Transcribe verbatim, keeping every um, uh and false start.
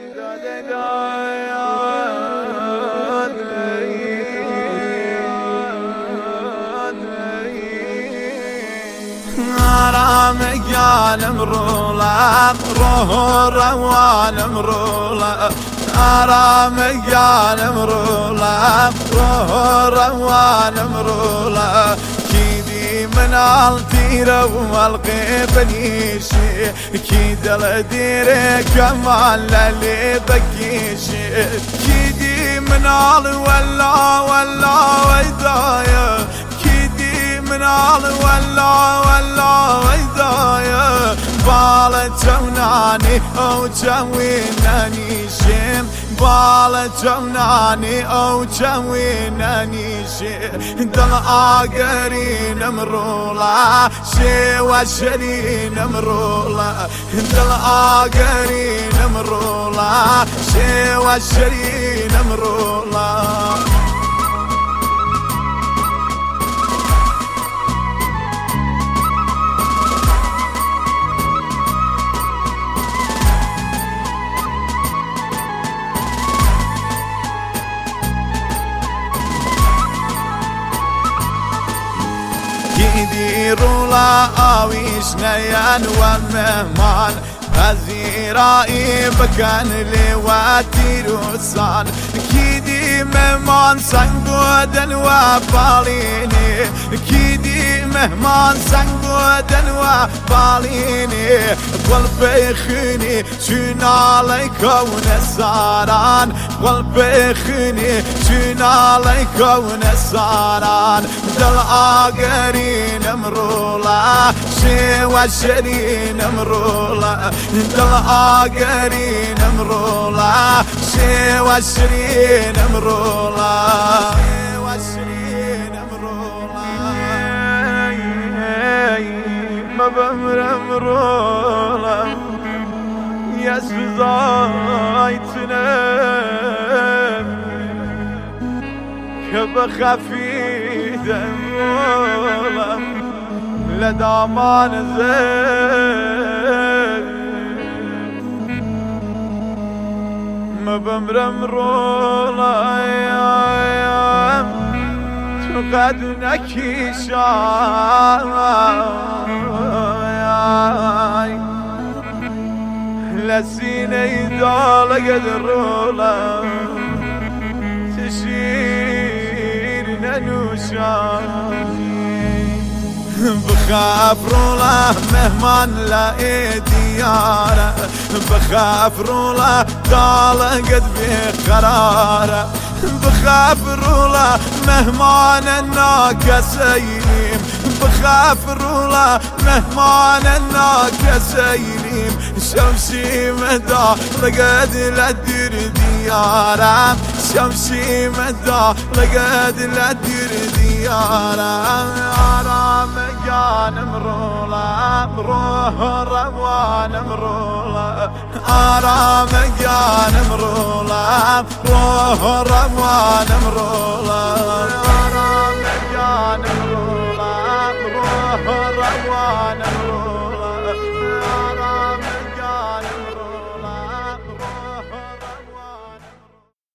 آرام گیانم رولا روح روانم رولا آرام گیانم رولا روح روانم رولا كيدي من الطيرة والقبنيشي كيد الديرة كمان للي بكيشي كيدي من الولا ولا ويدايا كيدي من الولا ولا ويدايا بالا جوناني او جويناني شم بالا جوناني او جويناني شم دل آگرين مرولا شي وشرين مرولا دل آگرين مرولا شي وشرين مرولا كيدي رولا آويش نيان والمهمان هزيرائي بكان لي واتيروسان كيدي مهمان سنگودن وباليني كيدي مهمان سنگودن وباليني قلبي خيني شنا ليكون الساران قلبي خيني شنا ليكون الساران دل آگرين مرولا شي وشرين مرولا دل آگرين مرولا شي وشرين مرولا وشرين مرولا ما بمر مرولا يا سوزايتنا كبخفي دمولا لدامان زين ما بمرم رولا يا تقد نكيشا لسيني دال قد رولا تشير ننوشا بخاف رولا مهمان لاقي دياره بخاف رولا دال قد بقراره بخاف رولا مهمان الناكسيم بخاف رولا مهمان الناكسيم شمسي مدى لقد لدير دياره شمسي مدى لقد لدير دياره آرام جانم رولا روح روانم رولا آرام جانم رولا روح روانم رولا